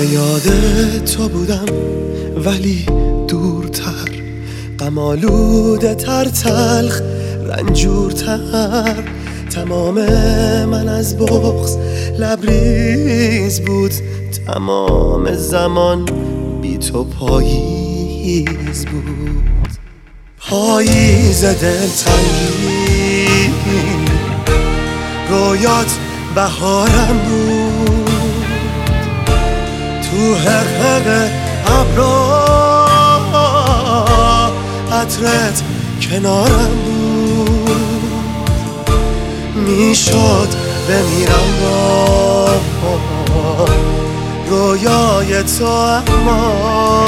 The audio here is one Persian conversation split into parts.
به یاد تو بودم ولی دورتر، غم آلوده تر، تلخ رنجورتر. تمام من از بغض لبریز بود، تمام زمان بی تو پاییز بود. پاییز دلتنگی رویات بهارم بود، تو حقق ابرا عطرت کنارم بود. میشد بمیرم با رویای تو، اما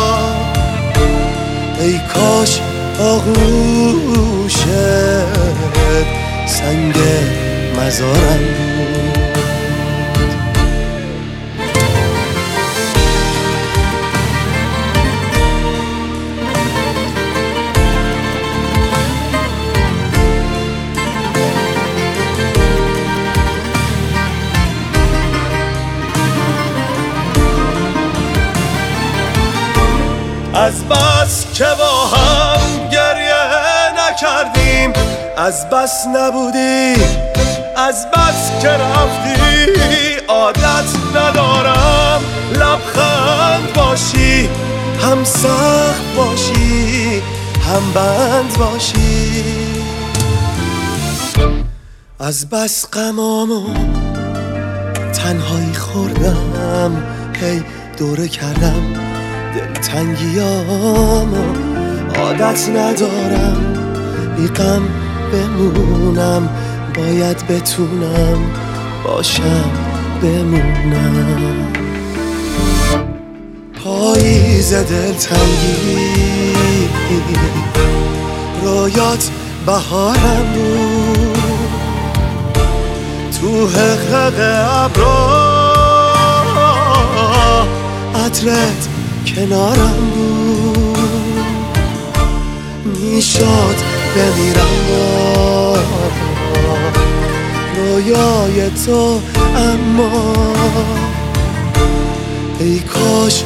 ای کاش آغوشت سنگ مزارم بود. از بس که با هم گریه نکردیم، از بس نبودی، از بس که رفتی. عادت ندارم لبخند باشی، هم سخت باشی هم بند باشی. از بس غمامو تنهایی خوردم، هی دوره کردم دلتنگیامو. عادت ندارم بی غم بمونم، باید بتونم باشم بمونم. پاییز دلتنگی رویات بهارم بود، تو حقق ابرا عطرت کنارم بود. میشد بمیرم با رویای تو، اما ای کاش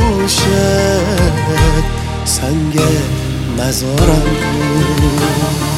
آغوشت سنگ مزارم بود.